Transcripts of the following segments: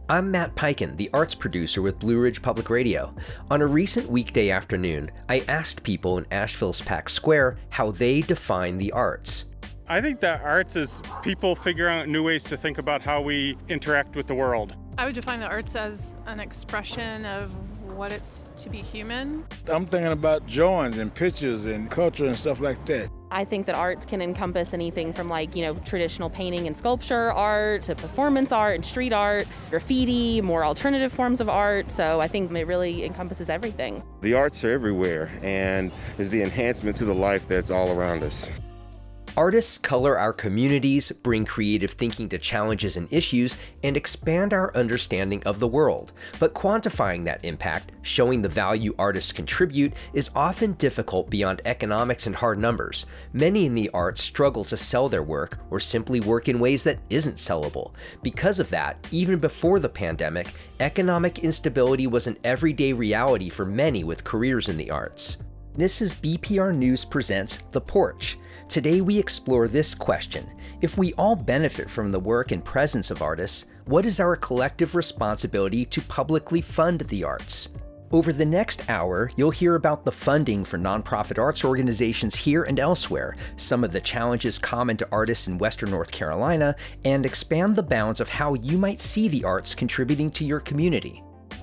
I'm Matt Peiken, the arts producer with Blue Ridge Public Radio. On a recent weekday afternoon, I asked people in Asheville's Pack Square how they define the arts. I think that arts is people figuring out new ways to think about how we interact with the world. I would define the arts as an expression of what it's to be human. I'm thinking about drawings and pictures and culture and stuff like that. I think that arts can encompass anything from traditional painting and sculpture art to performance art and street art, graffiti, more alternative forms of art. So I think it really encompasses everything. The arts are everywhere and is the enhancement to the life that's all around us. Artists color our communities, bring creative thinking to challenges and issues, and expand our understanding of the world. But quantifying that impact, showing the value artists contribute, is often difficult beyond economics and hard numbers. Many in the arts struggle to sell their work or simply work in ways that isn't sellable. Because of that, even before the pandemic, economic instability was an everyday reality for many with careers in the arts. This is BPR News Presents The Porch. Today we explore this question. If we all benefit from the work and presence of artists, what is our collective responsibility to publicly fund the arts? Over the next hour, you'll hear about the funding for nonprofit arts organizations here and elsewhere, some of the challenges common to artists in Western North Carolina, and expand the bounds of how you might see the arts contributing to your community.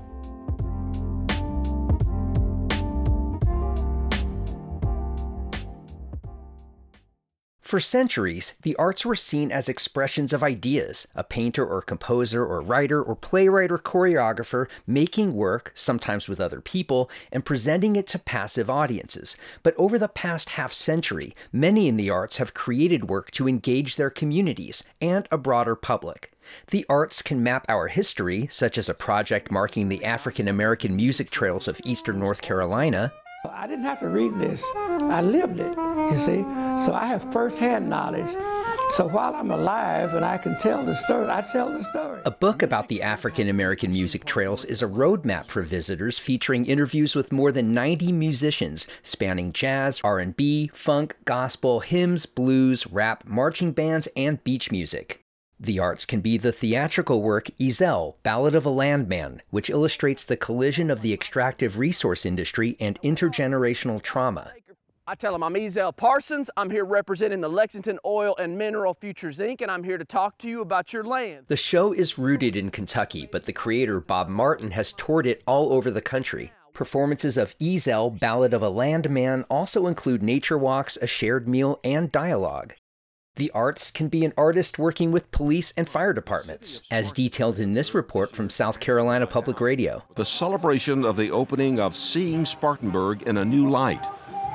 For centuries, the arts were seen as expressions of ideas, a painter or composer or writer or playwright or choreographer making work, sometimes with other people, and presenting it to passive audiences. But over the past half-century, many in the arts have created work to engage their communities and a broader public. The arts can map our history, such as a project marking the African American music trails of Eastern North Carolina. I didn't have to read this. I lived it, you see. So I have firsthand knowledge. So while I'm alive and I can tell the story, I tell the story. A book about the African American music trails is a roadmap for visitors featuring interviews with more than 90 musicians spanning jazz, R&B, funk, gospel, hymns, blues, rap, marching bands, and beach music. The arts can be the theatrical work Ezel, Ballad of a Landman, which illustrates the collision of the extractive resource industry and intergenerational trauma. I tell them I'm Ezel Parsons. I'm here representing the Lexington Oil and Mineral Futures Inc., and I'm here to talk to you about your land. The show is rooted in Kentucky, but the creator, Bob Martin, has toured it all over the country. Performances of Ezel, Ballad of a Landman also include nature walks, a shared meal, and dialogue. The arts can be an artist working with police and fire departments, as detailed in this report from South Carolina Public Radio. The celebration of the opening of Seeing Spartanburg in a New Light.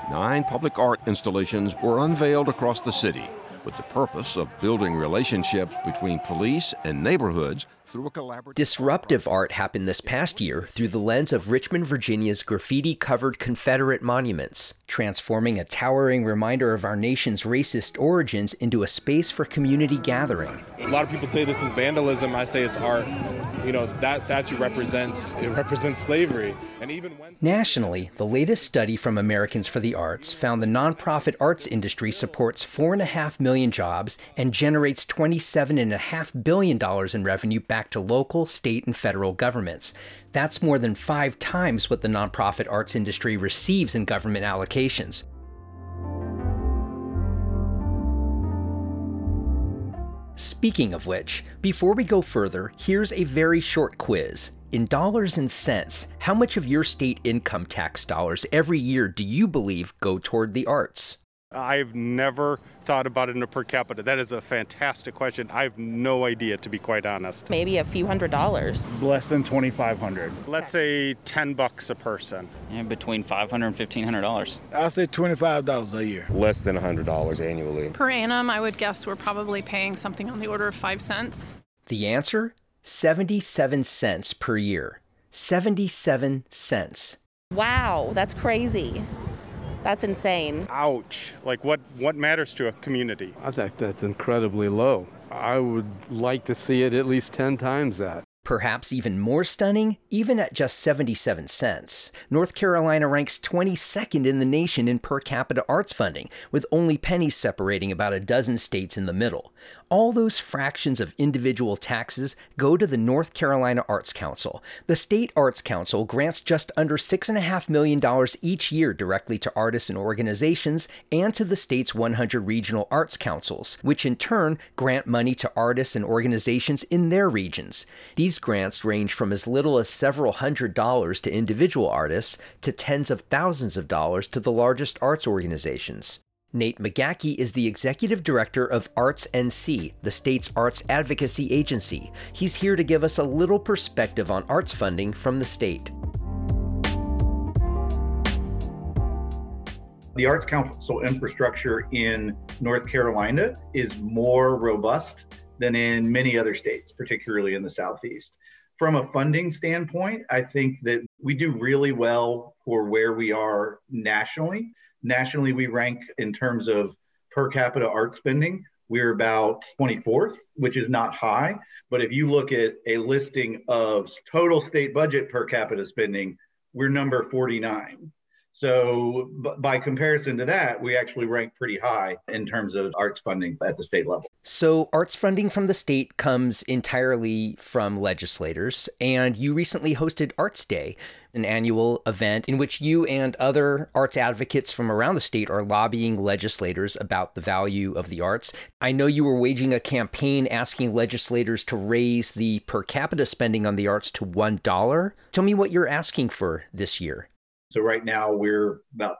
9 public art installations were unveiled across the city with the purpose of building relationships between police and neighborhoods through a collaborative... Disruptive art happened this past year through the lens of Richmond, Virginia's graffiti-covered Confederate monuments, transforming a towering reminder of our nation's racist origins into a space for community gathering. A lot of people say this is vandalism. I say it's art. You know, that statue represents slavery. And even when... Nationally, the latest study from Americans for the Arts found the nonprofit arts industry supports 4.5 million jobs and generates $27.5 billion in revenue back to local, state, and federal governments. That's more than 5 times what the nonprofit arts industry receives in government allocations. Speaking of which, before we go further, here's a very short quiz. In dollars and cents, how much of your state income tax dollars every year do you believe go toward the arts? I've never thought about it in a per capita. That is a fantastic question. I have no idea, to be quite honest. Maybe a few $100s. Less than $2,500. Let's say $10 a person. Yeah, between $500 and $1,500. I'll say $25 a year. Less than $100 annually. Per annum, I would guess we're probably paying something on the order of 5 cents. The answer? 77 cents per year. 77 cents. Wow, that's crazy. That's insane. Ouch. Like what matters to a community? I think that's incredibly low. I would like to see it at least 10 times that. Perhaps even more stunning, even at just 77 cents, North Carolina ranks 22nd in the nation in per capita arts funding, with only pennies separating about a dozen states in the middle. All those fractions of individual taxes go to the North Carolina Arts Council. The State Arts Council grants just under $6.5 million each year directly to artists and organizations and to the state's 100 regional arts councils, which in turn grant money to artists and organizations in their regions. These grants range from as little as several $100s to individual artists to tens of thousands of dollars to the largest arts organizations. Nate McGachy is the executive director of Arts NC, the state's arts advocacy agency. He's here to give us a little perspective on arts funding from the state. The Arts Council infrastructure in North Carolina is more robust than in many other states, particularly in the Southeast. From a funding standpoint, I think that we do really well for where we are nationally. Nationally, we rank in terms of per capita art spending. We're about 24th, which is not high. But if you look at a listing of total state budget per capita spending, we're number 49. So by comparison to that, we actually rank pretty high in terms of arts funding at the state level. So arts funding from the state comes entirely from legislators, and you recently hosted Arts Day, an annual event in which you and other arts advocates from around the state are lobbying legislators about the value of the arts. I know you were waging a campaign asking legislators to raise the per capita spending on the arts to $1. Tell me what you're asking for this year. So right now we're about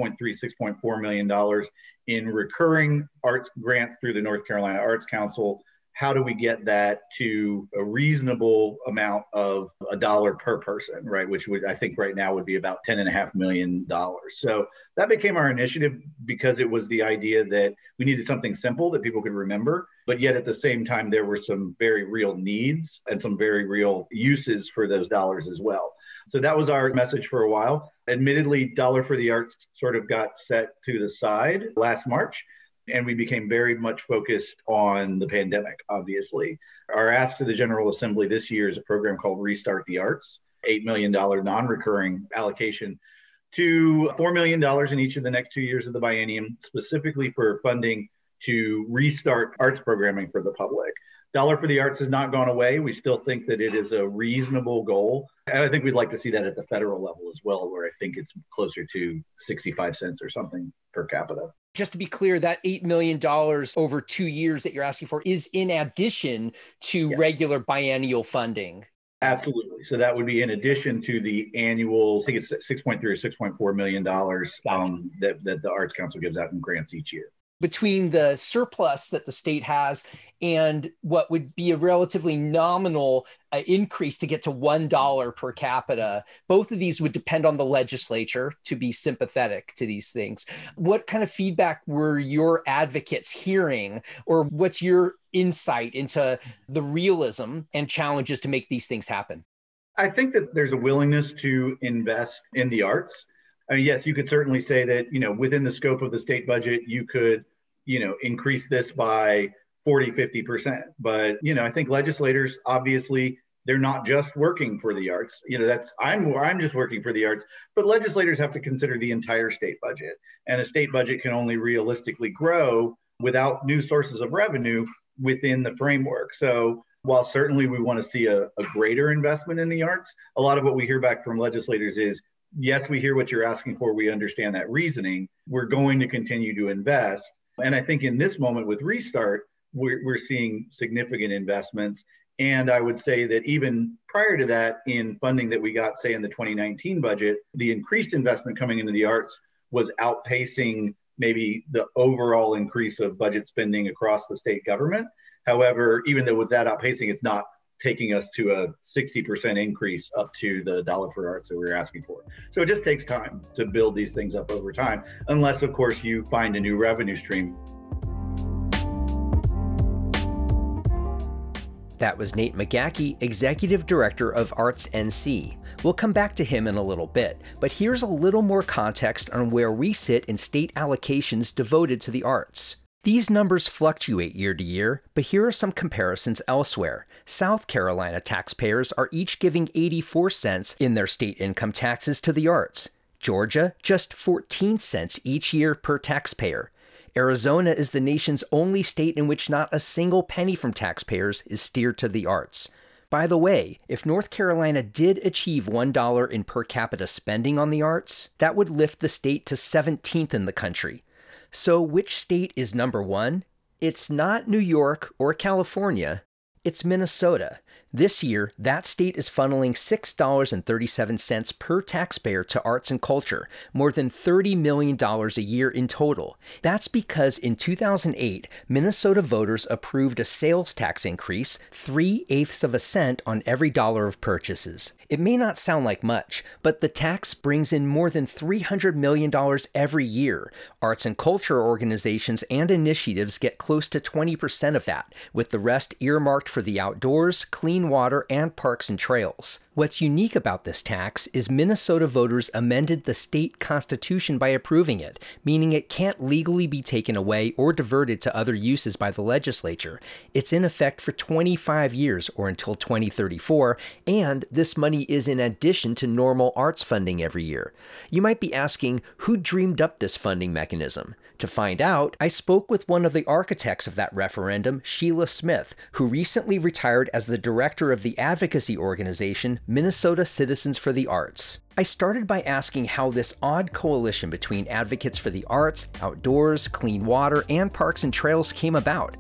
$6.4 million in recurring arts grants through the North Carolina Arts Council. How do we get that to a reasonable amount of $1 per person, right? Which would, I think right now would be about $10.5 million. So that became our initiative because it was the idea that we needed something simple that people could remember, but yet at the same time, there were some very real needs and some very real uses for those dollars as well. So that was our message for a while. Admittedly, Dollar for the Arts sort of got set to the side last March, and we became very much focused on the pandemic, obviously. Our ask to the General Assembly this year is a program called Restart the Arts, $8 million non-recurring allocation to $4 million in each of the next 2 years of the biennium, specifically for funding to restart arts programming for the public. Dollar for the Arts has not gone away. We still think that it is a reasonable goal. And I think we'd like to see that at the federal level as well, where I think it's closer to 65 cents or something per capita. Just to be clear, that $8 million over 2 years that you're asking for is in addition to regular biennial funding. Absolutely. So that would be in addition to the annual, I think it's $6.3 or $6.4 million that the Arts Council gives out in grants each year. Between the surplus that the state has and what would be a relatively nominal increase to get to $1 per capita, both of these would depend on the legislature to be sympathetic to these things. What kind of feedback were your advocates hearing, or what's your insight into the realism and challenges to make these things happen? I think that there's a willingness to invest in the arts. I mean, yes, you could certainly say that, within the scope of the state budget, you could, increase this by 40, 50%. But, I think legislators, obviously, they're not just working for the arts. I'm just working for the arts, but legislators have to consider the entire state budget. And a state budget can only realistically grow without new sources of revenue within the framework. So while certainly we want to see a greater investment in the arts, a lot of what we hear back from legislators is, yes, we hear what you're asking for. We understand that reasoning. We're going to continue to invest. And I think in this moment with Restart, we're seeing significant investments. And I would say that even prior to that, in funding that we got, say, in the 2019 budget, the increased investment coming into the arts was outpacing maybe the overall increase of budget spending across the state government. However, even though with that outpacing, it's not taking us to a 60% increase up to the Dollar for Arts that we were asking for. So it just takes time to build these things up over time, unless, of course, you find a new revenue stream. That was Nate McGachy, Executive Director of Arts NC. We'll come back to him in a little bit, but here's a little more context on where we sit in state allocations devoted to the arts. These numbers fluctuate year to year, but here are some comparisons elsewhere. South Carolina taxpayers are each giving 84 cents in their state income taxes to the arts. Georgia, just 14 cents each year per taxpayer. Arizona is the nation's only state in which not a single penny from taxpayers is steered to the arts. By the way, if North Carolina did achieve $1 in per capita spending on the arts, that would lift the state to 17th in the country. So which state is number one? It's not New York or California, it's Minnesota. This year, that state is funneling $6.37 per taxpayer to arts and culture, more than $30 million a year in total. That's because in 2008, Minnesota voters approved a sales tax increase, 3/8 of a cent on every dollar of purchases. It may not sound like much, but the tax brings in more than $300 million every year. Arts and culture organizations and initiatives get close to 20% of that, with the rest earmarked for the outdoors, clean water, and parks and trails. What's unique about this tax is Minnesota voters amended the state constitution by approving it, meaning it can't legally be taken away or diverted to other uses by the legislature. It's in effect for 25 years or until 2034, and this money is in addition to normal arts funding every year. You might be asking, who dreamed up this funding mechanism? To find out, I spoke with one of the architects of that referendum, Sheila Smith, who recently retired as the director of the advocacy organization Minnesota Citizens for the Arts. I started by asking how this odd coalition between advocates for the arts, outdoors, clean water, and parks and trails came about.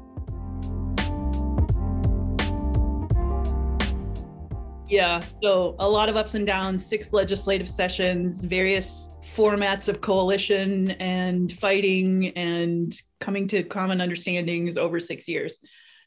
Yeah, so a lot of ups and downs, 6 legislative sessions, various formats of coalition and fighting and coming to common understandings over 6 years.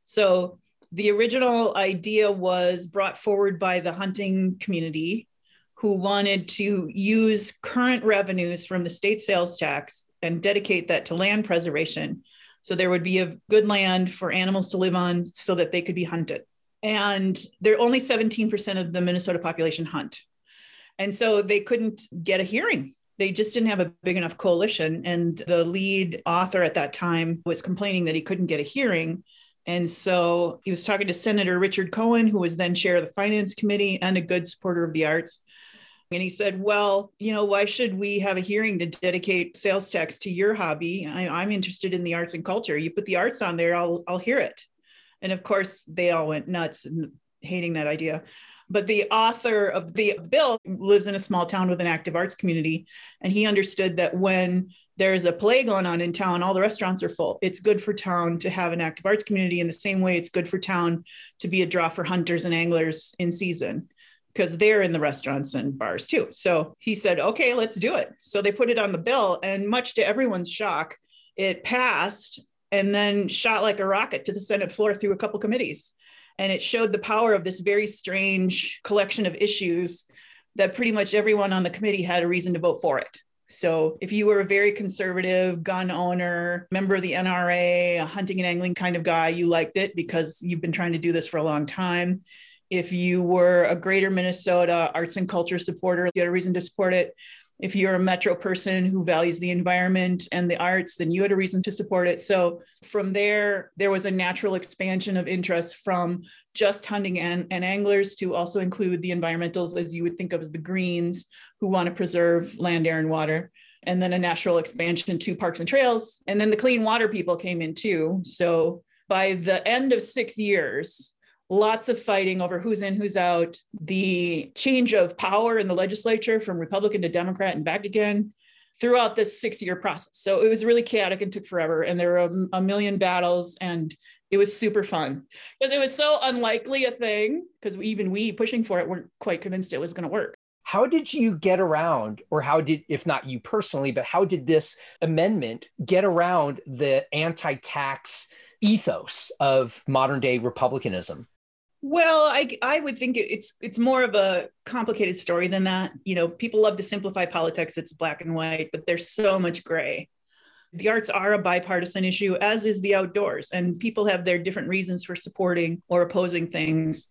So the original idea was brought forward by the hunting community, who wanted to use current revenues from the state sales tax and dedicate that to land preservation. So there would be a good land for animals to live on so that they could be hunted. And they're only 17% of the Minnesota population hunt. And so they couldn't get a hearing. They just didn't have a big enough coalition. And the lead author at that time was complaining that he couldn't get a hearing. And so he was talking to Senator Richard Cohen, who was then chair of the Finance Committee and a good supporter of the arts. And he said, well, why should we have a hearing to dedicate sales tax to your hobby? I'm interested in the arts and culture. You put the arts on there, I'll hear it. And of course, they all went nuts and hating that idea. But the author of the bill lives in a small town with an active arts community. And he understood that when there's a play going on in town, all the restaurants are full. It's good for town to have an active arts community in the same way it's good for town to be a draw for hunters and anglers in season, because they're in the restaurants and bars too. So he said, okay, let's do it. So they put it on the bill, and much to everyone's shock, it passed and then shot like a rocket to the Senate floor through a couple committees. And it showed the power of this very strange collection of issues that pretty much everyone on the committee had a reason to vote for it. So if you were a very conservative gun owner, member of the NRA, a hunting and angling kind of guy, you liked it because you've been trying to do this for a long time. If you were a greater Minnesota arts and culture supporter, you had a reason to support it. If you're a metro person who values the environment and the arts, then you had a reason to support it. So from there was a natural expansion of interest from just hunting and anglers to also include the environmentals, as you would think of as the Greens, who want to preserve land, air, and water. And then a natural expansion to parks and trails. And then the clean water people came in too. So by the end of 6 years, lots of fighting over who's in, who's out, the change of power in the legislature from Republican to Democrat and back again throughout this 6-year process. So it was really chaotic and took forever. And there were a million battles, and it was super fun because it was so unlikely a thing, because even we pushing for it weren't quite convinced it was going to work. How did you get around, or how did, if not you personally, but how did this amendment get around the anti-tax ethos of modern day republicanism? Well, I would think it's more of a complicated story than that. People love to simplify politics. It's black and white, but there's so much gray. The arts are a bipartisan issue, as is the outdoors, and people have their different reasons for supporting or opposing things.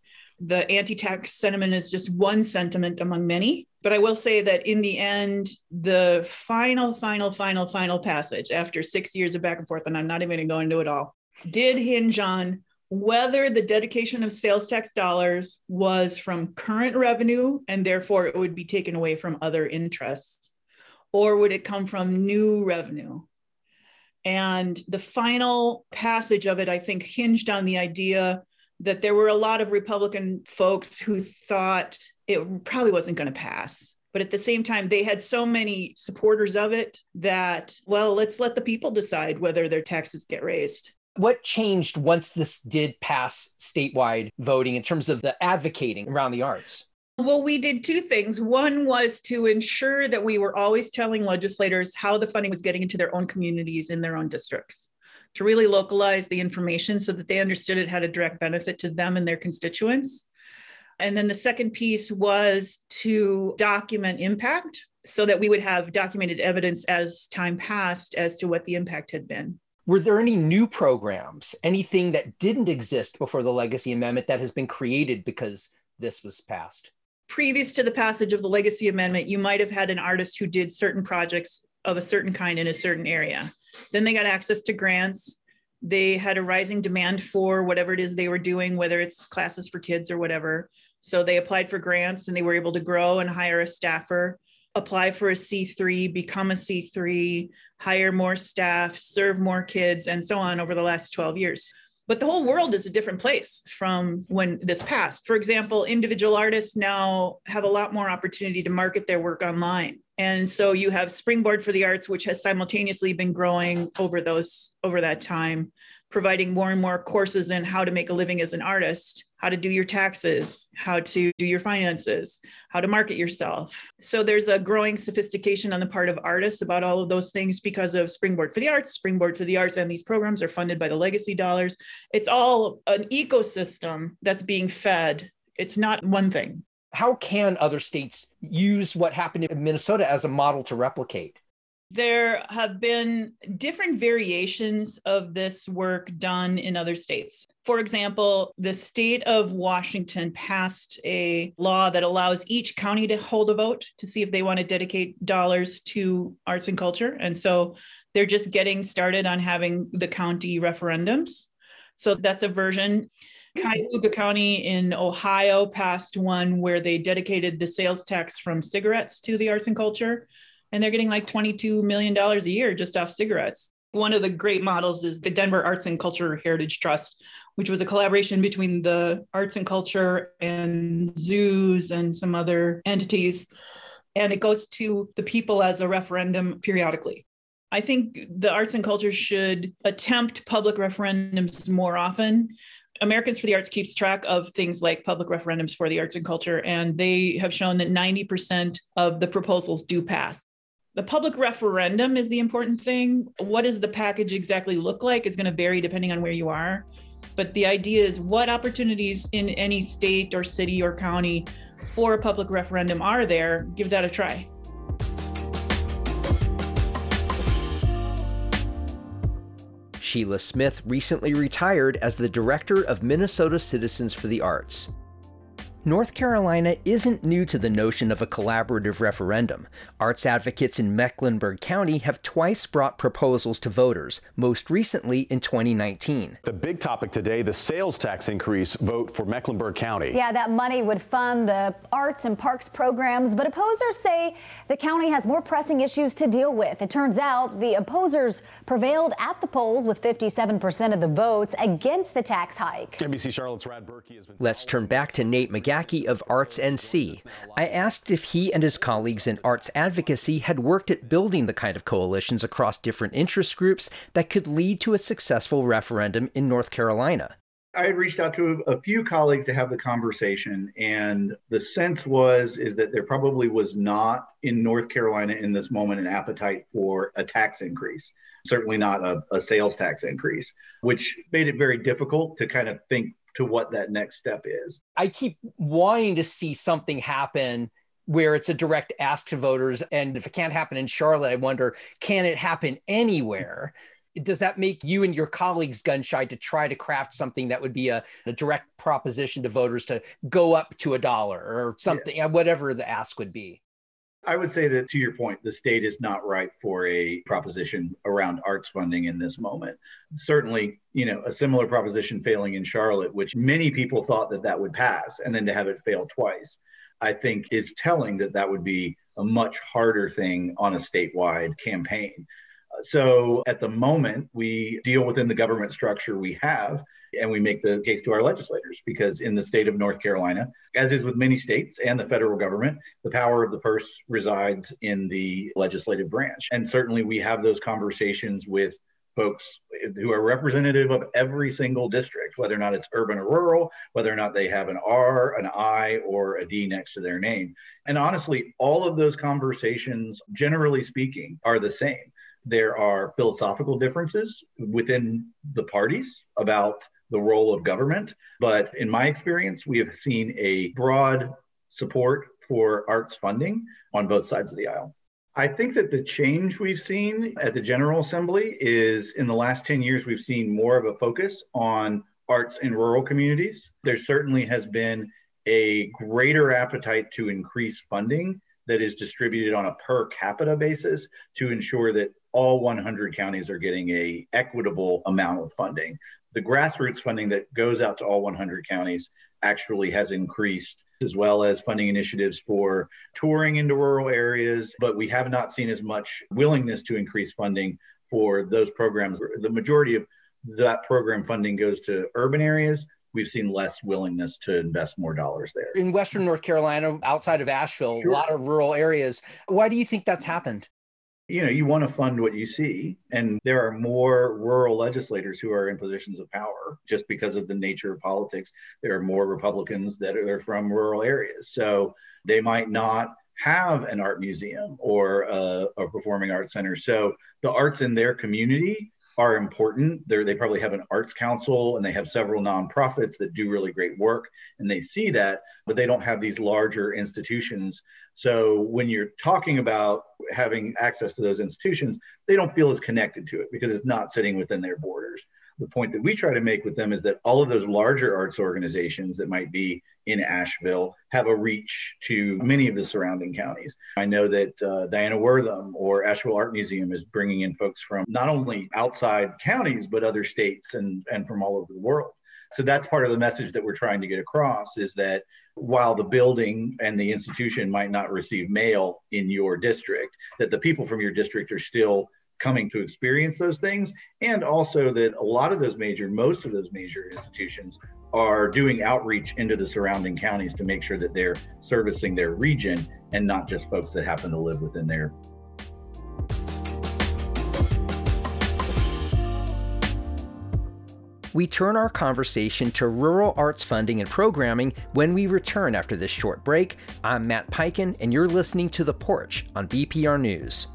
the anti-tax sentiment is just one sentiment among many. But I will say that in the end, the final passage after 6 years of back and forth, and I'm not even going to go into it all, did hinge on whether the dedication of sales tax dollars was from current revenue and therefore it would be taken away from other interests, or would it come from new revenue? And the final passage of it, I think, hinged on the idea that there were a lot of Republican folks who thought it probably wasn't going to pass. But at the same time, they had so many supporters of it that, well, let's let the people decide whether their taxes get raised. What changed once this did pass statewide voting in terms of the advocating around the arts? Well, we did two things. One was to ensure that we were always telling legislators how the funding was getting into their own communities in their own districts, to really localize the information so that they understood it had a direct benefit to them and their constituents. And then the second piece was to document impact so that we would have documented evidence as time passed as to what the impact had been. Were there any new programs, anything that didn't exist before the Legacy Amendment that has been created because this was passed? Previous to the passage of the Legacy Amendment, you might have had an artist who did certain projects of a certain kind in a certain area. Then they got access to grants. They had a rising demand for whatever it is they were doing, whether it's classes for kids or whatever. So they applied for grants and they were able to grow and hire a staffer, apply for a C3, become a C3, hire more staff, serve more kids, and so on over the last 12 years. But the whole world is a different place from when this passed. For example, individual artists now have a lot more opportunity to market their work online. And so you have Springboard for the Arts, which has simultaneously been growing over that time, providing more and more courses in how to make a living as an artist, how to do your taxes, how to do your finances, how to market yourself. So there's a growing sophistication on the part of artists about all of those things because of Springboard for the Arts. Springboard for the Arts and these programs are funded by the legacy dollars. It's all an ecosystem that's being fed. It's not one thing. How can other states use what happened in Minnesota as a model to replicate? There have been different variations of this work done in other states. For example, the state of Washington passed a law that allows each county to hold a vote to see if they want to dedicate dollars to arts and culture. And so they're just getting started on having the county referendums. So that's a version. Cuyahoga County in Ohio passed one where they dedicated the sales tax from cigarettes to the arts and culture. And they're getting like $22 million a year just off cigarettes. One of the great models is the Denver Arts and Culture Heritage Trust, which was a collaboration between the arts and culture and zoos and some other entities. And it goes to the people as a referendum periodically. I think the arts and culture should attempt public referendums more often. Americans for the Arts keeps track of things like public referendums for the arts and culture, and they have shown that 90% of the proposals do pass. The public referendum is the important thing. What does the package exactly look like is going to vary depending on where you are. But the idea is what opportunities in any state or city or county for a public referendum are there? Give that a try. Sheila Smith recently retired as the director of Minnesota Citizens for the Arts. North Carolina isn't new to the notion of a collaborative referendum. Arts advocates in Mecklenburg County have twice brought proposals to voters, most recently in 2019. The big topic today, the sales tax increase vote for Mecklenburg County. Yeah, that money would fund the arts and parks programs, but opposers say the county has more pressing issues to deal with. It turns out the opposers prevailed at the polls with 57% of the votes against the tax hike. NBC Charlotte's Rad Berkey has been... Let's turn back to Nate McGachy of Arts NC. I asked if he and his colleagues in arts advocacy had worked at building the kind of coalitions across different interest groups that could lead to a successful referendum in North Carolina. I had reached out to a few colleagues to have the conversation, and the sense is that there probably was not in North Carolina in this moment an appetite for a tax increase, certainly not a sales tax increase, which made it very difficult to kind of think to what that next step is. I keep wanting to see something happen where it's a direct ask to voters. And if it can't happen in Charlotte, I wonder, can it happen anywhere? Does that make you and your colleagues gun shy to try to craft something that would be a direct proposition to voters to go up to $1 or something, whatever the ask would be? I would say that, to your point, the state is not ripe for a proposition around arts funding in this moment. Certainly, a similar proposition failing in Charlotte, which many people thought that would pass, and then to have it fail twice, I think is telling that would be a much harder thing on a statewide campaign. So at the moment, we deal within the government structure we have, and we make the case to our legislators, because in the state of North Carolina, as is with many states and the federal government, the power of the purse resides in the legislative branch. And certainly we have those conversations with folks who are representative of every single district, whether or not it's urban or rural, whether or not they have an R, an I, or a D next to their name. And honestly, all of those conversations, generally speaking, are the same. There are philosophical differences within the parties about the role of government. But in my experience, we have seen a broad support for arts funding on both sides of the aisle. I think that the change we've seen at the General Assembly is, in the last 10 years, we've seen more of a focus on arts in rural communities. There certainly has been a greater appetite to increase funding that is distributed on a per capita basis to ensure that all 100 counties are getting an equitable amount of funding. The grassroots funding that goes out to all 100 counties actually has increased, as well as funding initiatives for touring into rural areas, but we have not seen as much willingness to increase funding for those programs. The majority of that program funding goes to urban areas. We've seen less willingness to invest more dollars there. In Western North Carolina, outside of Asheville, Sure. A lot of rural areas. Why do you think that's happened? You want to fund what you see, and there are more rural legislators who are in positions of power just because of the nature of politics. There are more Republicans that are from rural areas, so they might not have an art museum or a performing arts center. So the arts in their community are important. They probably have an arts council, and they have several nonprofits that do really great work, and they see that, but they don't have these larger institutions. So when you're talking about having access to those institutions, they don't feel as connected to it because it's not sitting within their borders. The point that we try to make with them is that all of those larger arts organizations that might be in Asheville have a reach to many of the surrounding counties. I know that Diana Wortham or Asheville Art Museum is bringing in folks from not only outside counties, but other states and from all over the world. So that's part of the message that we're trying to get across, is that while the building and the institution might not receive mail in your district, that the people from your district are still coming to experience those things. And also that most of those major institutions are doing outreach into the surrounding counties to make sure that they're servicing their region and not just folks that happen to live within there. We turn our conversation to rural arts funding and programming when we return after this short break. I'm Matt Peiken, and you're listening to The Porch on BPR News.